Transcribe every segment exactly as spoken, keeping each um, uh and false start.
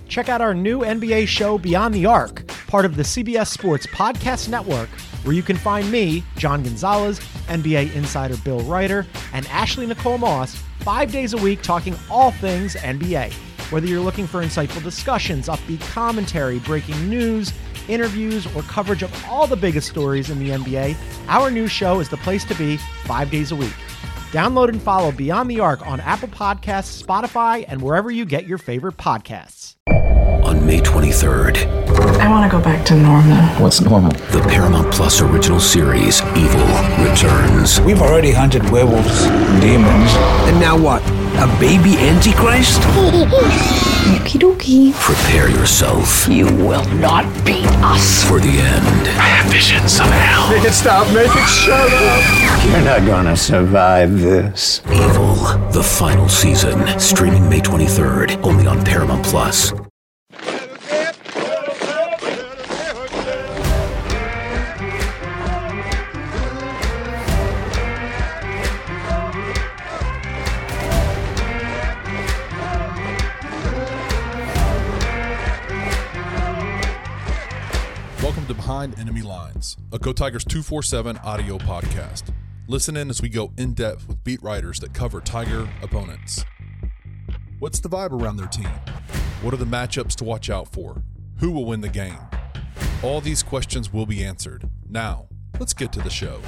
check out our new N B A show, Beyond the Arc, part of the C B S Sports Podcast Network, where you can find me, John Gonzalez, N B A insider Bill Ryder, and Ashley Nicole Moss, five days a week talking all things N B A. Whether you're looking for insightful discussions, upbeat commentary, breaking news, interviews, or coverage of all the biggest stories in the N B A, our new show is the place to be five days a week. Download and follow Beyond the Arc on Apple Podcasts, Spotify, and wherever you get your favorite podcasts. On May twenty-third. I want to go back to normal. What's normal? The Paramount Plus original series, Evil, returns. We've already hunted werewolves, demons. And now what? A baby Antichrist? Okie dokie. Prepare yourself. You will not beat us. For the end. I have visions of hell. Make it stop, make it shut up. You're not gonna survive this. Evil, the final season. Streaming May twenty-third, only on Paramount Plus. Welcome to Behind Enemy Lines, a Go Tigers two forty-seven audio podcast. Listen in as we go in-depth with beat writers that cover Tiger opponents. What's the vibe around their team? What are the matchups to watch out for? Who will win the game? All these questions will be answered. Now, let's get to the show.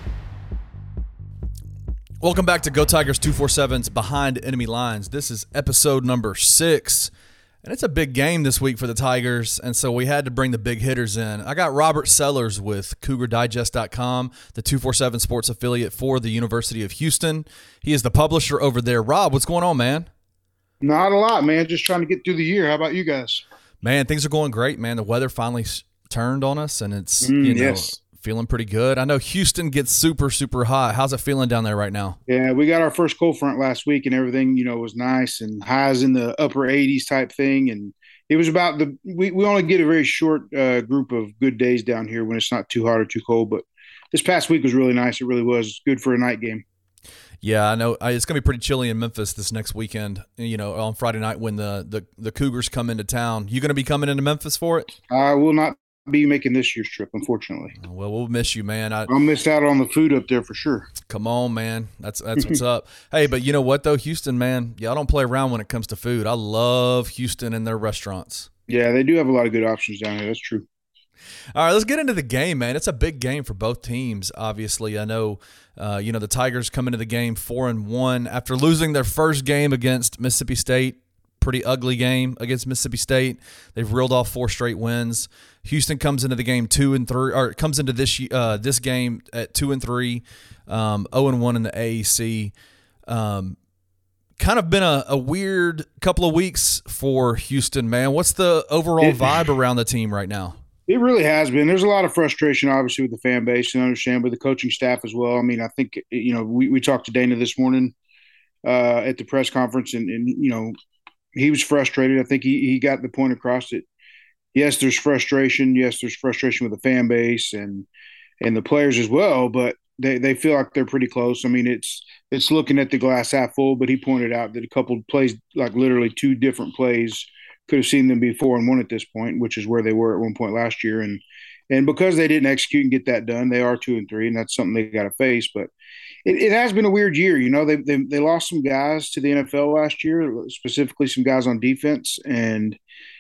Welcome back to Go Tigers two forty-seven's Behind Enemy Lines. This is episode number six. And it's a big game this week for the Tigers, and so we had to bring the big hitters in. I got Robert Sellers with Cougar Digest dot com, the two forty-seven sports affiliate for the University of Houston. He is the publisher over there. Rob, what's going on, man? Not a lot, man. Just trying to get through the year. How about you guys? Man, things are going great, man. The weather finally turned on us, and it's mm, you know yes. feeling pretty good. I know Houston gets super, super hot. How's it feeling down there right now? Yeah, we got our first cold front last week, and everything, you know, was nice and highs in the upper eighties type thing. And it was about the we, – we only get a very short uh, group of good days down here when it's not too hot or too cold. But this past week was really nice. It really was good for a night game. Yeah, I know. It's going to be pretty chilly in Memphis this next weekend, you know, on Friday night when the, the, the Cougars come into town. You going to be coming into Memphis for it? I will not be making this year's trip, unfortunately. Well, we'll miss you, man. I, I'll miss out on the food up there for sure. Come on, man. That's that's what's up. Hey, but you know what, though? Houston, man, y'all don't play around when it comes to food. I love Houston and their restaurants. Yeah, they do have a lot of good options down here. That's true. All right, let's get into the game, man. It's a big game for both teams, obviously. I know, uh, you know, the Tigers come into the game four and one after losing their first game against Mississippi State. Pretty ugly game against Mississippi State. They've reeled off four straight wins. Houston comes into the game two and three, or comes into this uh, this game at two and three, um, zero and one in the A A C. Um, kind of been a, a weird couple of weeks for Houston, man. What's the overall it, vibe around the team right now? It really has been. There's a lot of frustration, obviously, with the fan base and understand with the coaching staff as well. I mean, I think you know we, we talked to Dana this morning uh, at the press conference, and, and you know. He was frustrated. I think he, he got the point across that, yes, there's frustration. Yes, there's frustration with the fan base and and the players as well, but they, they feel like they're pretty close. I mean, it's it's looking at the glass half full, but he pointed out that a couple of plays, like literally two different plays, could have seen them be four and one at this point, which is where they were at one point last year. And and because they didn't execute and get that done, they are two and three, and that's something they got to face. But It, it has been a weird year. You know, they, they they lost some guys to the N F L last year, specifically some guys on defense. And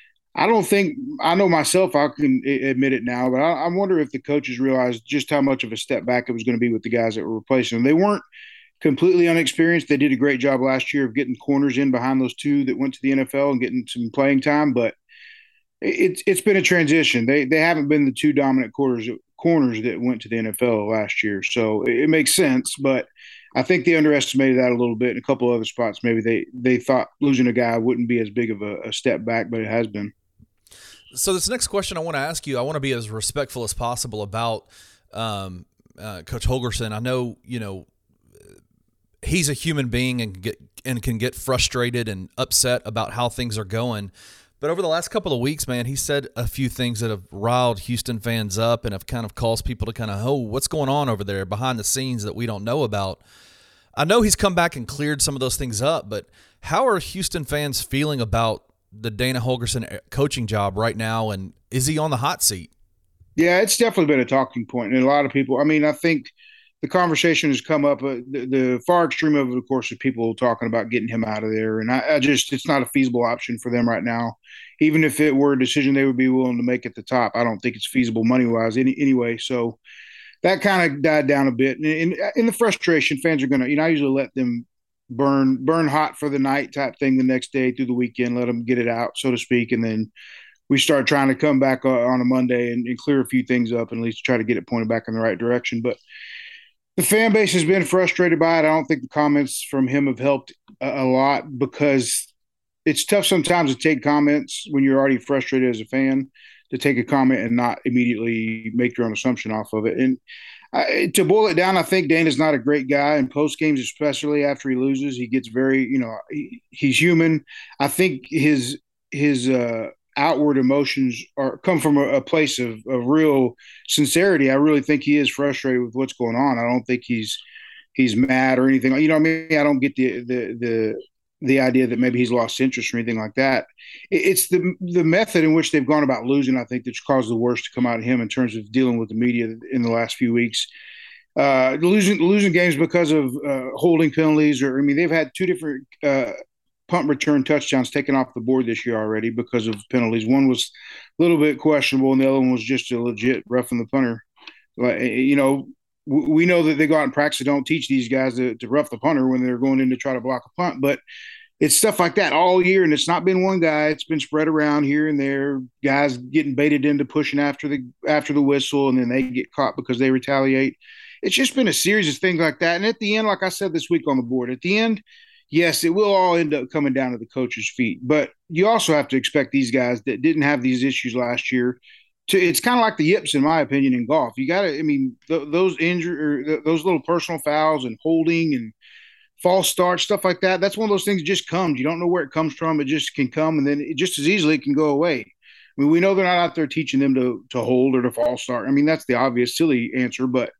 I don't think – I know myself, I can admit it now, but I, I wonder if the coaches realized just how much of a step back it was going to be with the guys that were replacing them. They weren't completely unexperienced. They did a great job last year of getting corners in behind those two that went to the N F L and getting some playing time, but it's it's been a transition. They they haven't been the two dominant quarters – corners that went to the N F L last year. So it, it makes sense, but I think they underestimated that a little bit. In a couple of other spots, maybe they, they thought losing a guy wouldn't be as big of a, a step back, but it has been. So this next question I want to ask you, I want to be as respectful as possible about um, uh, Coach Holgorsen. I know, you know, he's a human being and get and can get frustrated and upset about how things are going. But over the last couple of weeks, man, he said a few things that have riled Houston fans up and have kind of caused people to kind of, oh, what's going on over there behind the scenes that we don't know about? I know he's come back and cleared some of those things up, but how are Houston fans feeling about the Dana Holgorsen coaching job right now, and is he on the hot seat? Yeah, it's definitely been a talking point, and a lot of people. I mean, I think the conversation has come up. Uh, the, the far extreme of it, of course, is people talking about getting him out of there, and I, I just it's not a feasible option for them right now. Even if it were a decision they would be willing to make at the top, I don't think it's feasible money wise any, anyway. So that kind of died down a bit. And in, in the frustration, fans are gonna, you know, I usually let them burn burn hot for the night type thing the next day through the weekend, let them get it out, so to speak, and then we start trying to come back on a Monday and, and clear a few things up and at least try to get it pointed back in the right direction. But the fan base has been frustrated by it. I don't think the comments from him have helped a, a lot because it's tough sometimes to take comments when you're already frustrated as a fan, to take a comment and not immediately make your own assumption off of it. And I, to boil it down, I think Dana's not a great guy in post games, especially after he loses. He gets very, you know, he, he's human. I think his his uh, outward emotions are come from a, a place of, of real sincerity. I really think he is frustrated with what's going on. I don't think he's he's mad or anything. You know what I mean? I don't get the the the the idea that maybe he's lost interest or anything like that. It's the the method in which they've gone about losing, I think, that's caused the worst to come out of him in terms of dealing with the media in the last few weeks. Uh, losing losing games because of uh, holding penalties, or I mean, they've had two different uh, punt return touchdowns taken off the board this year already because of penalties. One was a little bit questionable, and the other one was just a legit roughing the punter. Like, you know, we know that they go out in practice and don't teach these guys to, to rough the punter when they're going in to try to block a punt, but it's stuff like that all year, and it's not been one guy. It's been spread around here and there, guys getting baited into pushing after the after the whistle, and then they get caught because they retaliate. It's just been a series of things like that. And at the end, like I said this week on the board, at the end, yes, it will all end up coming down to the coach's feet. But you also have to expect these guys that didn't have these issues last year to, it's kind of like the yips, in my opinion, in golf. You got to, I mean, th- those injury or th- those little personal fouls and holding and false starts, stuff like that. That's one of those things that just comes. You don't know where it comes from. It just can come, and then it just as easily it can go away. I mean, we know they're not out there teaching them to to hold or to false start. I mean, that's the obvious, silly answer, but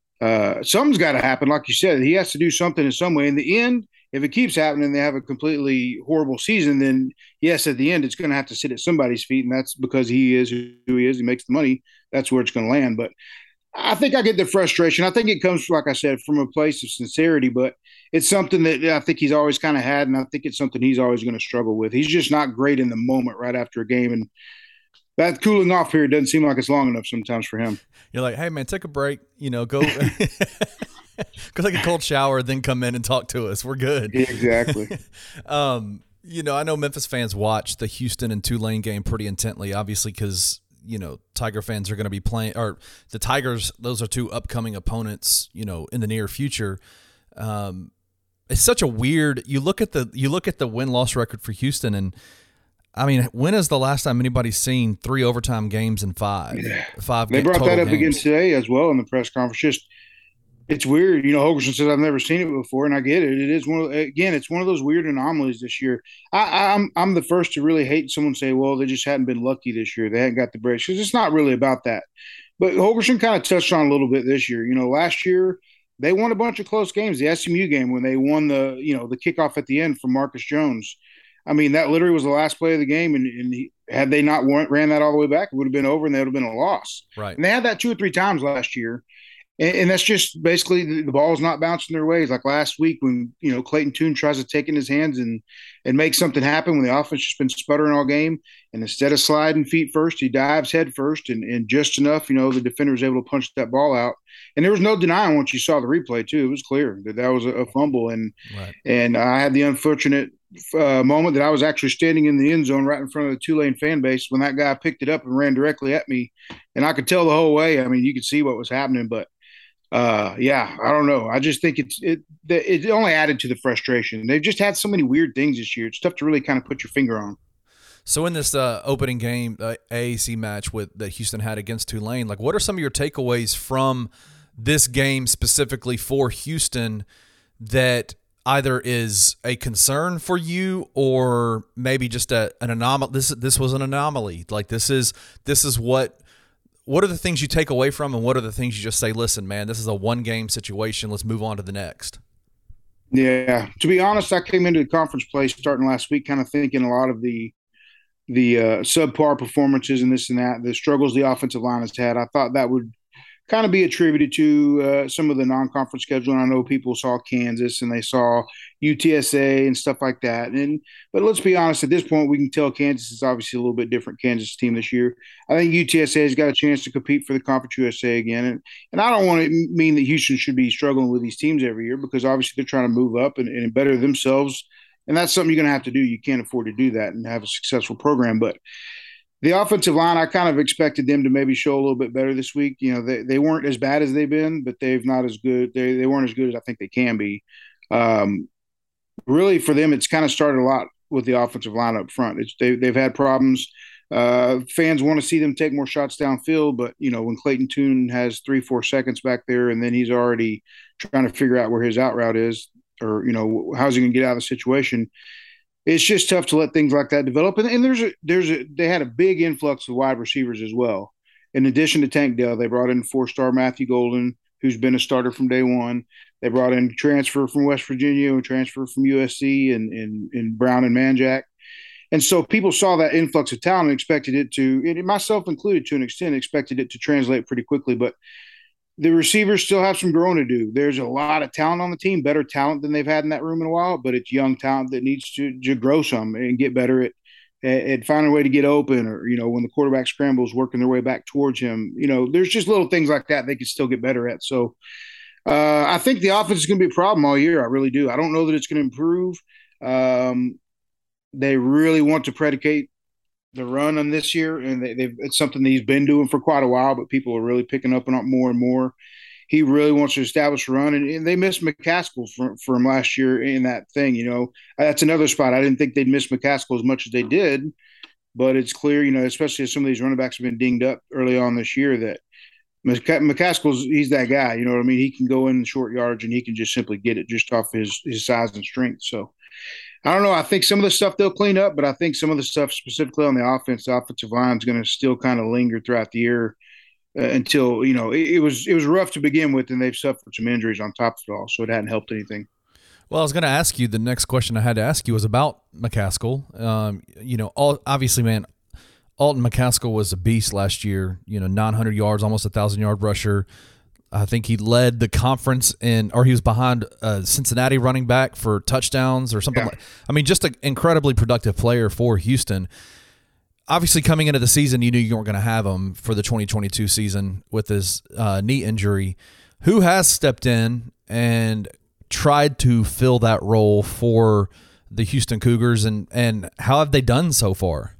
uh, something's got to happen. Like you said, he has to do something in some way. In the end, if it keeps happening, they have a completely horrible season, then yes, at the end, it's going to have to sit at somebody's feet, and that's because he is who he is. He makes the money. That's where it's going to land. But I think I get the frustration. I think it comes, like I said, from a place of sincerity, but it's something that I think he's always kind of had, and I think it's something he's always going to struggle with. He's just not great in the moment right after a game, and that cooling off period doesn't seem like it's long enough sometimes for him. You're like, hey, man, take a break. You know, go go take a cold shower, then come in and talk to us. We're good. Exactly. um, you know, I know Memphis fans watch the Houston and Tulane game pretty intently, obviously, because you know, Tiger fans are going to be playing, or the Tigers, those are two upcoming opponents, you know, in the near future. Um, it's such a weird, you look at the, you look at the win-loss record for Houston, and I mean, when is the last time anybody's seen three overtime games in five, yeah. five They brought that up games. again today as well in the press conference. Just, it's weird. You know, Holgorsen says, I've never seen it before, and I get it. It is one of, again, it's one of those weird anomalies this year. I, I'm I'm the first to really hate someone say, well, they just hadn't been lucky this year. They hadn't got the breaks, because it's not really about that. But Holgorsen kind of touched on a little bit this year. You know, last year they won a bunch of close games. The S M U game when they won the, you know, the kickoff at the end from Marcus Jones. I mean, that literally was the last play of the game, and, and he, had they not won, ran that all the way back, it would have been over, and that would have been a loss. Right. And they had that two or three times last year. And, and that's just basically the, the ball's not bouncing their ways. Like last week when, you know, Clayton Tune tries to take in his hands and and make something happen when the offense has been sputtering all game. And instead of sliding feet first, he dives head first, and, and just enough, you know, the defender was able to punch that ball out. And there was no denying once you saw the replay, too. It was clear that that was a, a fumble. And, right. and I had the unfortunate uh, moment that I was actually standing in the end zone right in front of the Tulane fan base when that guy picked it up and ran directly at me. And I could tell the whole way. I mean, you could see what was happening, but Uh, yeah, I don't know. I just think it's it it only added to the frustration. They've just had so many weird things this year. It's tough to really kind of put your finger on. So in this uh, opening game, uh, A A C match with that Houston had against Tulane, like what are some of your takeaways from this game specifically for Houston that either is a concern for you or maybe just a, an anomaly? This this was an anomaly. Like this is this is what. What are the things you take away from, and what are the things you just say, listen, man, this is a one-game situation. Let's move on to the next. Yeah. To be honest, I came into the conference play starting last week kind of thinking a lot of the the uh, subpar performances and this and that, the struggles the offensive line has had. I thought that would kind of be attributed to uh, some of the non-conference schedule. And I know people saw Kansas and they saw U T S A and stuff like that. And but let's be honest, at this point, we can tell Kansas is obviously a little bit different Kansas team this year. I think U T S A has got a chance to compete for the Conference U S A again. And, and I don't want to mean that Houston should be struggling with these teams every year, because obviously they're trying to move up and, and better themselves. And that's something you're going to have to do. You can't afford to do that and have a successful program. But the offensive line, I kind of expected them to maybe show a little bit better this week. You know, they, they weren't as bad as they've been, but they've not as good. They they weren't as good as I think they can be. Um, really, for them, it's kind of started a lot with the offensive line up front. It's, they, they've had problems. Uh, fans want to see them take more shots downfield, but, you know, when Clayton Tune has three, four seconds back there and then he's already trying to figure out where his out route is, or, you know, how's he going to get out of the situation, it's just tough to let things like that develop. And, and there's a, there's a, they had a big influx of wide receivers as well. In addition to Tank Dell, they brought in four-star Matthew Golden, who's been a starter from day one. They brought in transfer from West Virginia and transfer from U S C and, and, and Brown and Manjack. And so people saw that influx of talent and expected it to, and myself included to an extent, expected it to translate pretty quickly. But the receivers still have some growing to do. There's a lot of talent on the team, better talent than they've had in that room in a while, but it's young talent that needs to, to grow some and get better at, at finding a way to get open, or, you know, when the quarterback scrambles, working their way back towards him. You know, there's just little things like that they could still get better at. So uh, I think the offense is going to be a problem all year. I really do. I don't know that it's going to improve. Um, they really want to predicate the run on this year, and they, they've, it's something that he's been doing for quite a while, but people are really picking up on it more and more. He really wants to establish a run, and, and they missed McCaskill from, from last year in that thing. You know, that's another spot. I didn't think they'd miss McCaskill as much as they did, but it's clear, you know, especially as some of these running backs have been dinged up early on this year, that McCaskill's, he's that guy. You know what I mean? He can go in short yards and he can just simply get it just off his, his size and strength. So I don't know. I think some of the stuff they'll clean up, but I think some of the stuff specifically on the offense, the offensive line is going to still kind of linger throughout the year uh, until, you know, it, it was it was rough to begin with, and they've suffered some injuries on top of it all, so it hadn't helped anything. Well, I was going to ask you, the next question I had to ask you was about McCaskill. Um, you know, all, obviously, man, Alton McCaskill was a beast last year, you know, nine hundred yards, almost a one thousand-yard rusher. I think he led the conference in, or he was behind uh, Cincinnati running back for touchdowns or something. Yeah. like I mean, just an incredibly productive player for Houston. Obviously, coming into the season, you knew you weren't going to have him for the twenty twenty-two season with his uh, knee injury. Who has stepped in and tried to fill that role for the Houston Cougars, and, and how have they done so far?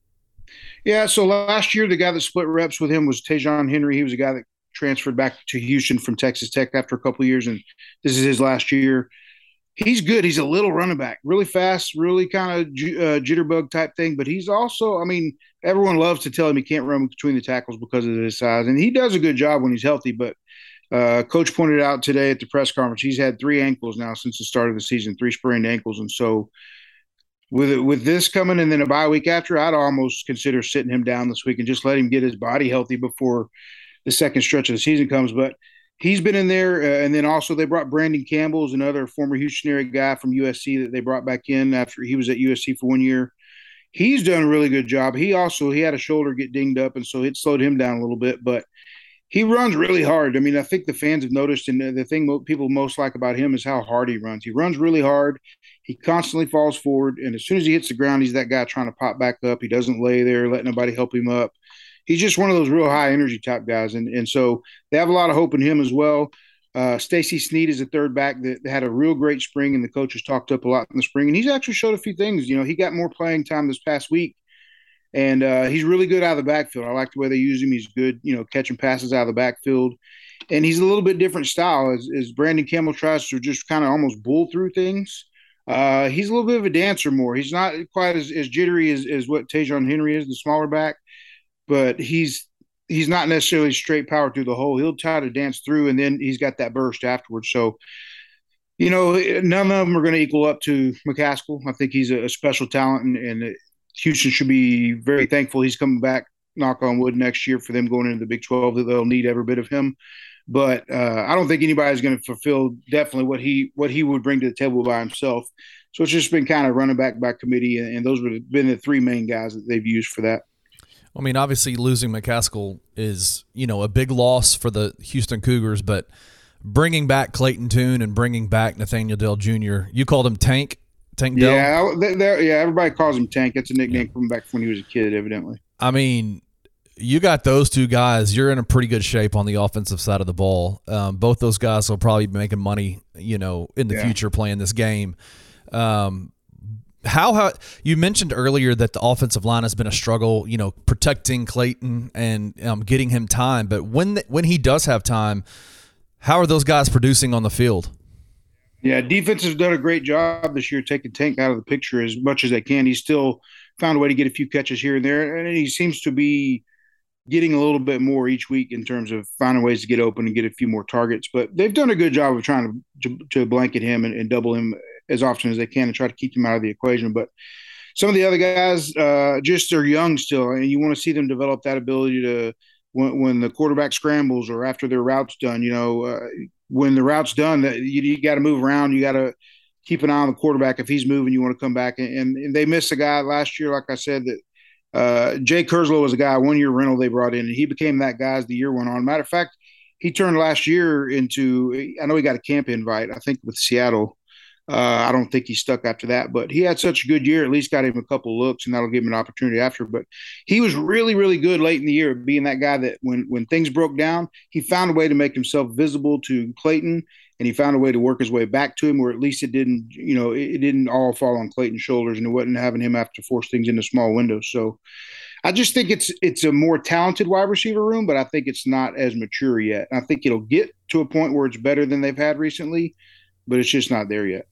Yeah, so last year, the guy that split reps with him was Tajon Henry. He was a guy that transferred back to Houston from Texas Tech after a couple of years, and this is his last year. He's good. He's a little running back, really fast, really kind of uh, jitterbug type thing, but he's also, I mean, everyone loves to tell him he can't run between the tackles because of his size, and he does a good job when he's healthy, but uh, Coach pointed out today at the press conference, he's had three ankles now since the start of the season, three sprained ankles, and so with with this coming and then a bye week after, I'd almost consider sitting him down this week and just let him get his body healthy before the second stretch of the season comes. But he's been in there, uh, and then also they brought Brandon Campbell, who's another former Houston area guy from U S C that they brought back in after he was at U S C for one year. He's done a really good job. He also he had a shoulder get dinged up, and so it slowed him down a little bit. But he runs really hard. I mean, I think the fans have noticed, and the thing people most like about him is how hard he runs. He runs really hard. He constantly falls forward, and as soon as he hits the ground, he's that guy trying to pop back up. He doesn't lay there, let nobody help him up. He's just one of those real high energy type guys. And, and so they have a lot of hope in him as well. Uh, Stacy Snead is a third back that had a real great spring, and the coaches talked up a lot in the spring. And he's actually showed a few things. You know, he got more playing time this past week, and uh, he's really good out of the backfield. I like the way they use him. He's good, you know, catching passes out of the backfield. And he's a little bit different style as, as Brandon Campbell tries to just kind of almost bull through things. Uh, he's a little bit of a dancer more. He's not quite as, as jittery as, as what Tajon Henry is, the smaller back. But he's he's not necessarily straight power through the hole. He'll try to dance through, and then he's got that burst afterwards. So, you know, none of them are going to equal up to McCaskill. I think he's a, a special talent, and, and Houston should be very thankful he's coming back, knock on wood, next year for them going into the Big twelve, that they'll need every bit of him. But uh, I don't think anybody's going to fulfill definitely what he what he would bring to the table by himself. So it's just been kind of running back by committee, and, and those have been the three main guys that they've used for that. I mean, obviously losing McCaskill is, you know, a big loss for the Houston Cougars, but bringing back Clayton Tune and bringing back Nathaniel Dell Junior, you called him Tank? Tank Dell? Yeah, they're, they're, yeah, everybody calls him Tank. That's a nickname yeah. from back when he was a kid, evidently. I mean, you got those two guys. You're in a pretty good shape on the offensive side of the ball. Um, both those guys will probably be making money, you know, in the yeah. future playing this game. Um, how how you mentioned earlier that the offensive line has been a struggle, you know, protecting Clayton and um, getting him time. But when the, when he does have time, how are those guys producing on the field? Yeah, defense has done a great job this year taking Tank out of the picture as much as they can. He's still found a way to get a few catches here and there, and he seems to be getting a little bit more each week in terms of finding ways to get open and get a few more targets. But they've done a good job of trying to to, to blanket him and, and double him as often as they can and try to keep him out of the equation. But some of the other guys uh, just are young still, and you want to see them develop that ability to when, when the quarterback scrambles or after their route's done, you know, uh, when the route's done, that you, you got to move around. You got to keep an eye on the quarterback. If he's moving, you want to come back. And, and they missed a guy last year, like I said, that uh, Jay Kerslow was a guy, one-year rental they brought in, and he became that guy as the year went on. Matter of fact, he turned last year into – I know he got a camp invite, I think, with Seattle. Uh, I don't think he stuck after that, but he had such a good year, at least got him a couple of looks, and that'll give him an opportunity after. But he was really, really good late in the year, being that guy that when, when things broke down, he found a way to make himself visible to Clayton, and he found a way to work his way back to him, where at least it didn't, you know, it, it didn't all fall on Clayton's shoulders, and it wasn't having him have to force things into small windows. So I just think it's it's a more talented wide receiver room, but I think it's not as mature yet. I think it'll get to a point where it's better than they've had recently, but it's just not there yet.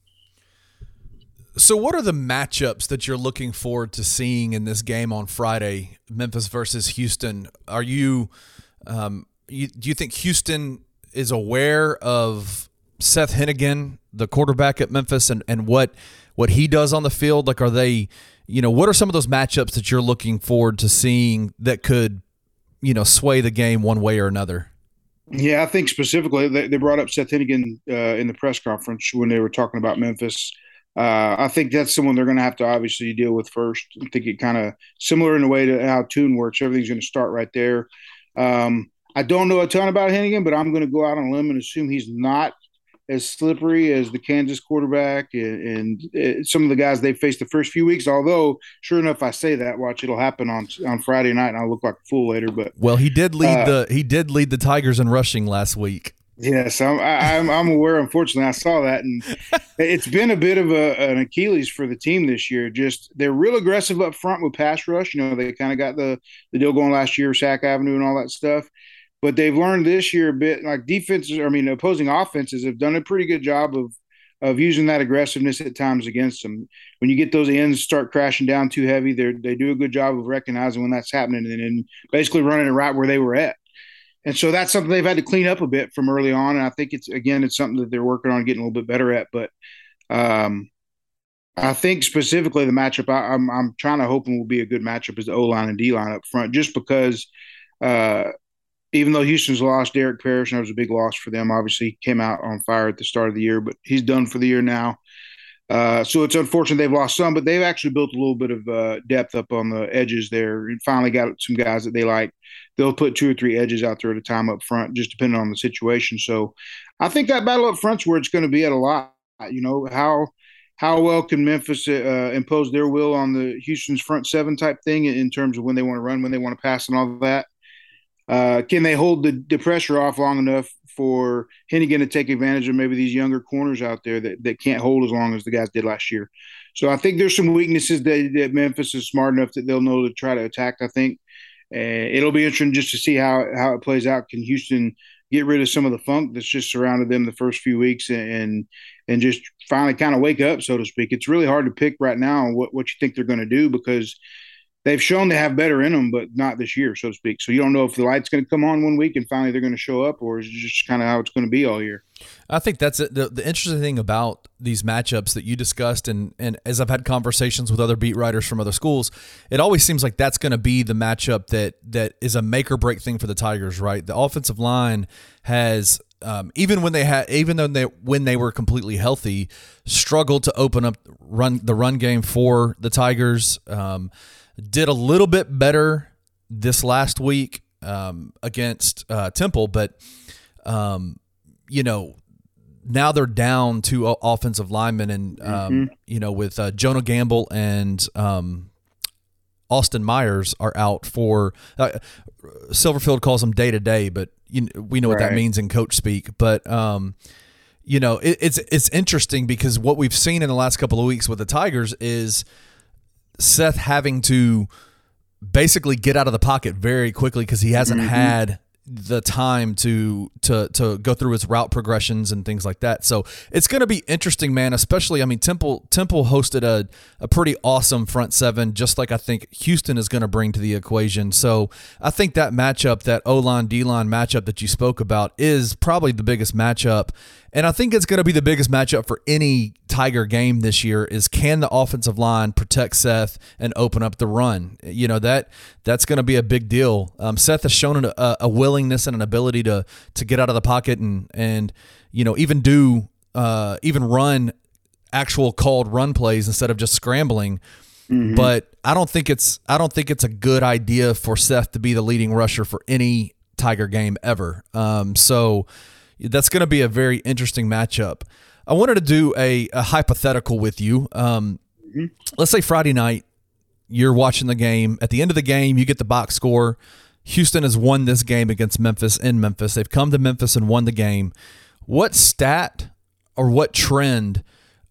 So what are the matchups that you're looking forward to seeing in this game on Friday, Memphis versus Houston? Are you, um, you do you think Houston is aware of Seth Hennigan, the quarterback at Memphis, and, and what what he does on the field? Like, are they, you know, what are some of those matchups that you're looking forward to seeing that could, you know, sway the game one way or another? Yeah, I think specifically they, they brought up Seth Hennigan uh, in the press conference when they were talking about Memphis. Uh, I think that's someone they're going to have to obviously deal with first. I think it kind of similar in a way to how Tune works. Everything's going to start right there. Um, I don't know a ton about Hennigan, but I'm going to go out on a limb and assume he's not as slippery as the Kansas quarterback and, and some of the guys they faced the first few weeks. Although, sure enough, I say that, watch, it'll happen on on Friday night, and I'll look like a fool later. But well, he did lead uh, the he did lead the Tigers in rushing last week. Yes, I'm, I'm, I'm aware. Unfortunately, I saw that, and it's been a bit of a, an Achilles for the team this year. Just they're real aggressive up front with pass rush. You know, they kind of got the, the deal going last year, Sack Avenue and all that stuff. But they've learned this year a bit, like defenses, I mean, opposing offenses have done a pretty good job of of using that aggressiveness at times against them. When you get those ends start crashing down too heavy, they they do a good job of recognizing when that's happening and, and basically running it right where they were at. And so that's something they've had to clean up a bit from early on. And I think it's, again, it's something that they're working on getting a little bit better at. But um, I think specifically the matchup I, I'm, I'm trying to hoping will be a good matchup is the O-line and D-line up front, just because uh, even though Houston's lost Derek Parrish, and that was a big loss for them, obviously he came out on fire at the start of the year, but he's done for the year now. Uh, so it's unfortunate they've lost some, but they've actually built a little bit of uh, depth up on the edges there and finally got some guys that they like. They'll put two or three edges out there at a time up front, just depending on the situation. So I think that battle up front's where it's going to be at a lot. You know, how how well can Memphis uh, impose their will on the Houston's front seven type thing in terms of when they want to run, when they want to pass and all that? Uh, can they hold the, the pressure off long enough for Hennigan to take advantage of maybe these younger corners out there that, that can't hold as long as the guys did last year? So I think there's some weaknesses that, that Memphis is smart enough that they'll know to try to attack, I think. And it'll be interesting just to see how, how it plays out. Can Houston get rid of some of the funk that's just surrounded them the first few weeks and and just finally kind of wake up, so to speak? It's really hard to pick right now what, what you think they're going to do because they've shown they have better in them, but not this year, so to speak. So you don't know if the light's going to come on one week and finally they're going to show up, or is it just kind of how it's going to be all year? I think that's it. The, the interesting thing about these matchups that you discussed, and, and as I've had conversations with other beat writers from other schools, it always seems like that's going to be the matchup that that is a make or break thing for the Tigers, right? The offensive line has um, even when they had, even though they when they were completely healthy, struggled to open up run the run game for the Tigers. Um, did a little bit better this last week um, against uh, Temple, but um, you know. Now they're down two offensive linemen, and um, mm-hmm. you know, with uh, Jonah Gamble and um, Austin Myers are out for. Uh, Silverfield calls them day to day, but you know, we know what right. that means in coach speak. But um, you know, it, it's it's interesting because what we've seen in the last couple of weeks with the Tigers is Seth having to basically get out of the pocket very quickly because he hasn't mm-hmm. had the time to to to go through his route progressions and things like that. So it's going to be interesting, man, especially I mean Temple Temple hosted a a pretty awesome front seven, just like I think Houston is going to bring to the equation. So I think that matchup, that O-line D-line matchup that you spoke about is probably the biggest matchup. And I think it's going to be the biggest matchup for any Tiger game this year is can the offensive line protect Seth and open up the run? You know, that that's going to be a big deal. Um, Seth has shown a, a willingness and an ability to to get out of the pocket and, and you know, even do uh, even run actual called run plays instead of just scrambling. Mm-hmm. But I don't think it's I don't think it's a good idea for Seth to be the leading rusher for any Tiger game ever. Um, so that's going to be a very interesting matchup. I wanted to do a, a hypothetical with you. Um, mm-hmm. Let's say Friday night, you're watching the game. At the end of the game, you get the box score. Houston has won this game against Memphis in Memphis. They've come to Memphis and won the game. What stat or what trend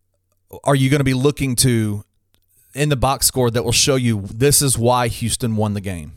are you going to be looking to in the box score that will show you this is why Houston won the game?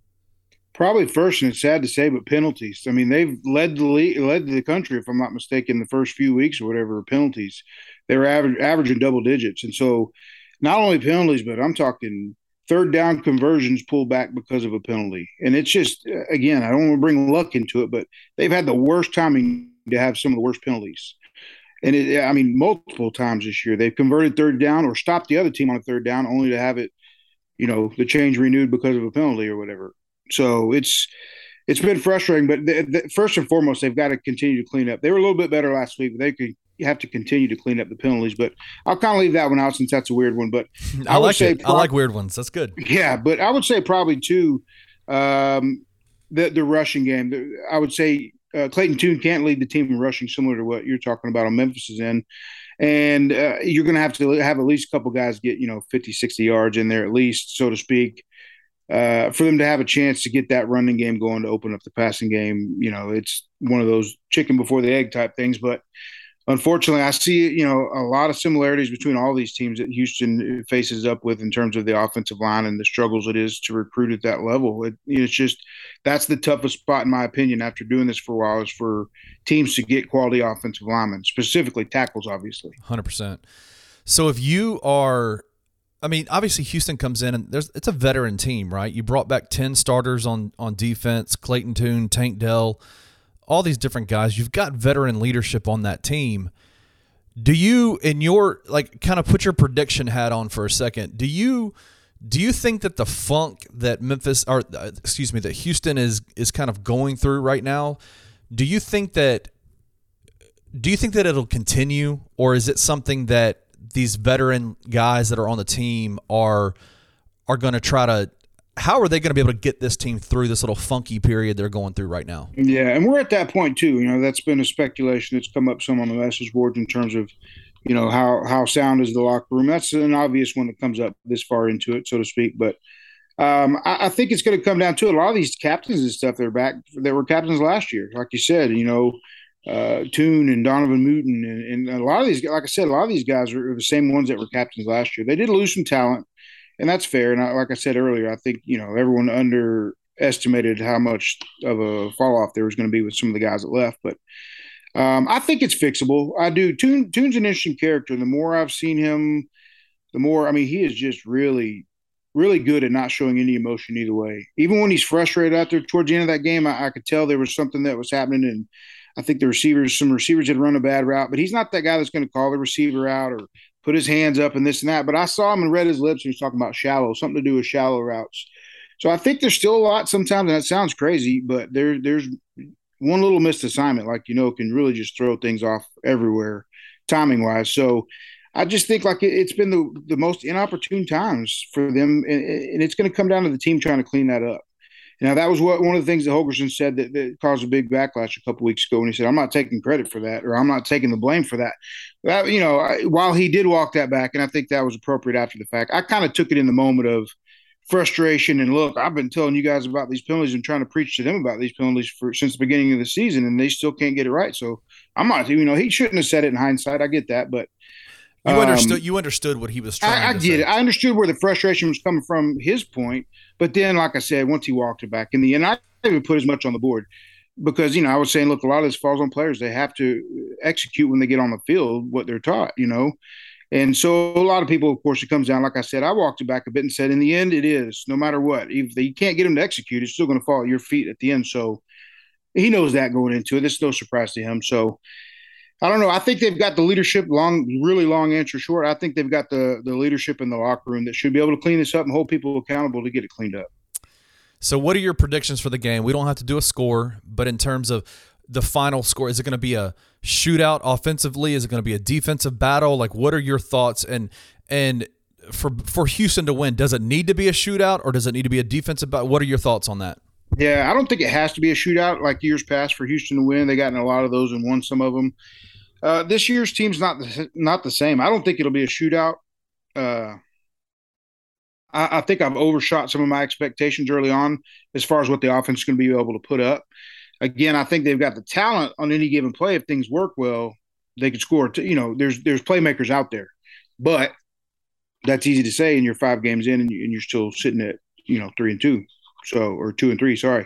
Probably first, and it's sad to say, but penalties. I mean, they've led the league, led the country, if I'm not mistaken, the first few weeks or whatever, penalties. They were average, averaging double digits. And so not only penalties, but I'm talking third down conversions pulled back because of a penalty. And it's just, again, I don't want to bring luck into it, but they've had the worst timing to have some of the worst penalties. And, it, I mean, multiple times this year, they've converted third down or stopped the other team on a third down only to have it, you know, the change renewed because of a penalty or whatever. So it's it's been frustrating, but the, the, first and foremost, they've got to continue to clean up. They were a little bit better last week, but they could have to continue to clean up the penalties. But I'll kind of leave that one out since that's a weird one. But I, I like would say it. Pro- I like weird ones. That's good. Yeah, but I would say probably too um, the the rushing game. I would say uh, Clayton Tune can't lead the team in rushing, similar to what you're talking about on Memphis's end. And uh, you're going to have to have at least a couple guys get, you know, fifty, sixty yards in there at least, so to speak. Uh, for them to have a chance to get that running game going to open up the passing game, you know, it's one of those chicken before the egg type things. But unfortunately, I see, you know, a lot of similarities between all these teams that Houston faces up with in terms of the offensive line and the struggles it is to recruit at that level. It, it's just that's the toughest spot, in my opinion, after doing this for a while, is for teams to get quality offensive linemen, specifically tackles, obviously. one hundred percent. So if you are – I mean, obviously Houston comes in and there's it's a veteran team, right? You brought back ten starters on on defense, Clayton Tune, Tank Dell, all these different guys. You've got veteran leadership on that team. Do you, in your, like, kind of put your prediction hat on for a second, do you do you think that the funk that Memphis, or uh, excuse me, that Houston is is kind of going through right now, do you think that do you think that it'll continue, or is it something that these veteran guys that are on the team are are going to try to – how are they going to be able to get this team through this little funky period they're going through right now? Yeah, and we're at that point too. You know, that's been a speculation that's come up some on the message boards in terms of, you know, how how sound is the locker room. That's an obvious one that comes up this far into it, so to speak. But um, I, I think it's going to come down to a lot of these captains and stuff that are back that were captains last year. Like you said, you know, Uh, Tune and Donovan Mooten and, and a lot of these, like I said, a lot of these guys are the same ones that were captains last year. They did lose some talent, and that's fair. And I, like I said earlier, I think, you know, everyone underestimated how much of a fall off there was going to be with some of the guys that left. But um, I think it's fixable. I do. Tune, Tune's an interesting character. The more I've seen him, the more, I mean, he is just really, really good at not showing any emotion either way. Even when he's frustrated out there towards the end of that game, I, I could tell there was something that was happening, and I think the receivers, some receivers had run a bad route, but he's not that guy that's going to call the receiver out or put his hands up and this and that. But I saw him and read his lips, and he's talking about shallow, something to do with shallow routes. So I think there's still a lot sometimes, and that sounds crazy, but there, there's one little missed assignment, like, you know, can really just throw things off everywhere timing wise. So I just think like it, it's been the, the most inopportune times for them. And, and it's going to come down to the team trying to clean that up. Now, that was what one of the things that Holgorsen said that, that caused a big backlash a couple weeks ago when he said, I'm not taking credit for that, or I'm not taking the blame for that. That, you know, I, while he did walk that back, and I think that was appropriate after the fact, I kind of took it in the moment of frustration. And look, I've been telling you guys about these penalties and trying to preach to them about these penalties for since the beginning of the season, and they still can't get it right. So I'm not, you know, he shouldn't have said it in hindsight. I get that, but you um, understood. You understood what he was trying. I, I to get say. it. I understood where the frustration was coming from, his point. But then, like I said, once he walked it back in the end, I didn't even put as much on the board because, you know, I was saying, look, a lot of this falls on players. They have to execute when they get on the field what they're taught, you know. And so a lot of people, of course, it comes down, like I said, I walked it back a bit and said, in the end, it is, no matter what. If you can't get them to execute, it's still going to fall at your feet at the end. So he knows that going into it. This is no surprise to him. So I don't know. I think they've got the leadership, long, really long answer short. I think they've got the, the leadership in the locker room that should be able to clean this up and hold people accountable to get it cleaned up. So what are your predictions for the game? We don't have to do a score, but in terms of the final score, is it going to be a shootout offensively? Is it going to be a defensive battle? Like, what are your thoughts? And and for for Houston to win, does it need to be a shootout or does it need to be a defensive battle? What are your thoughts on that? Yeah, I don't think it has to be a shootout like years past for Houston to win. They got in a lot of those and won some of them. Uh, this year's team's not the, not the same. I don't think it'll be a shootout. Uh, I, I think I've overshot some of my expectations early on as far as what the offense is going to be able to put up. Again, I think they've got the talent on any given play. If things work well, they could score. To, you know, there's there's playmakers out there, but that's easy to say. And you're five games in, and, you, and you're still sitting at you know three and two, so or two and three. Sorry.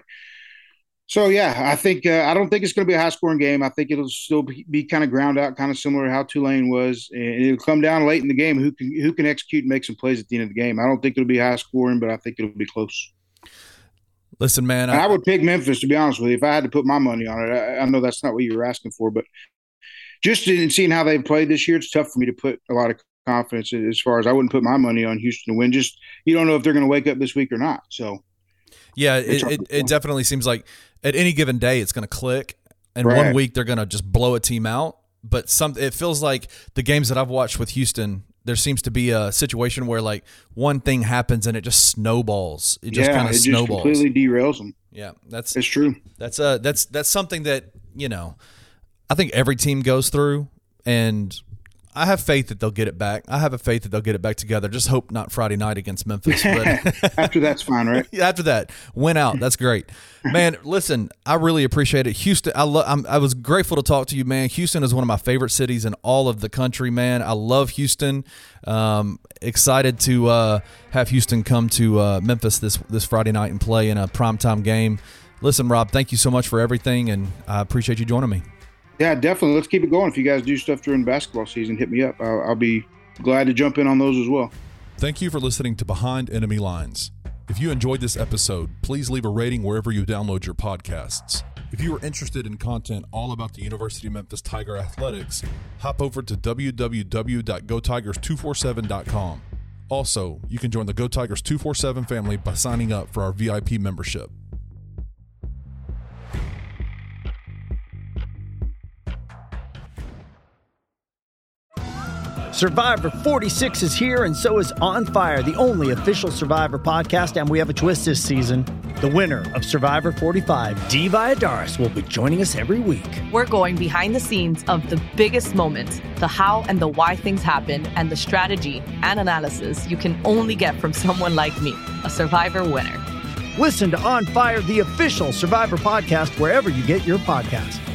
So yeah, I think uh, I don't think it's going to be a high scoring game. I think it'll still be, be kind of ground out, kind of similar to how Tulane was, and it'll come down late in the game who can who can execute and make some plays at the end of the game. I don't think it'll be high scoring, but I think it'll be close. Listen, man, I, I, I would pick Memphis, to be honest with you, if I had to put my money on it. I, I know that's not what you were asking for, but just in seeing how they've played this year, it's tough for me to put a lot of confidence as far as I wouldn't put my money on Houston to win. Just you don't know if they're going to wake up this week or not. So, yeah, it, it, it definitely seems like at any given day it's going to click, and right. one week they're going to just blow a team out. But some it feels like the games that I've watched with Houston, there seems to be a situation where like one thing happens and it just snowballs. It just yeah, kind of it snowballs. Just completely derails them. Yeah, that's it's true. That's uh that's that's something that, you know, I think every team goes through, and I have faith that they'll get it back. I have a faith that they'll get it back together. Just hope not Friday night against Memphis. But after that's fine, right? Yeah, after that, win out. That's great, man. Listen, I really appreciate it, Houston. I love. I'm, I was grateful to talk to you, man. Houston is one of my favorite cities in all of the country, man. I love Houston. Um, excited to uh, have Houston come to uh, Memphis this this Friday night and play in a primetime game. Listen, Rob, thank you so much for everything, and I appreciate you joining me. Yeah, definitely. Let's keep it going. If you guys do stuff during basketball season, hit me up. I'll, I'll be glad to jump in on those as well. Thank you for listening to Behind Enemy Lines. If you enjoyed this episode, please leave a rating wherever you download your podcasts. If you are interested in content all about the University of Memphis Tiger Athletics, hop over to w w w dot go tigers two four seven dot com. Also, you can join the Go Tigers two forty-seven family by signing up for our V I P membership. Survivor forty-six is here, and so is On Fire, the only official Survivor podcast, and we have a twist this season. The winner of Survivor forty-five, Dee Valladares, will be joining us every week. We're going behind the scenes of the biggest moments, the how and the why things happen, and the strategy and analysis you can only get from someone like me, a Survivor winner. Listen to On Fire, the official Survivor podcast, wherever you get your podcasts.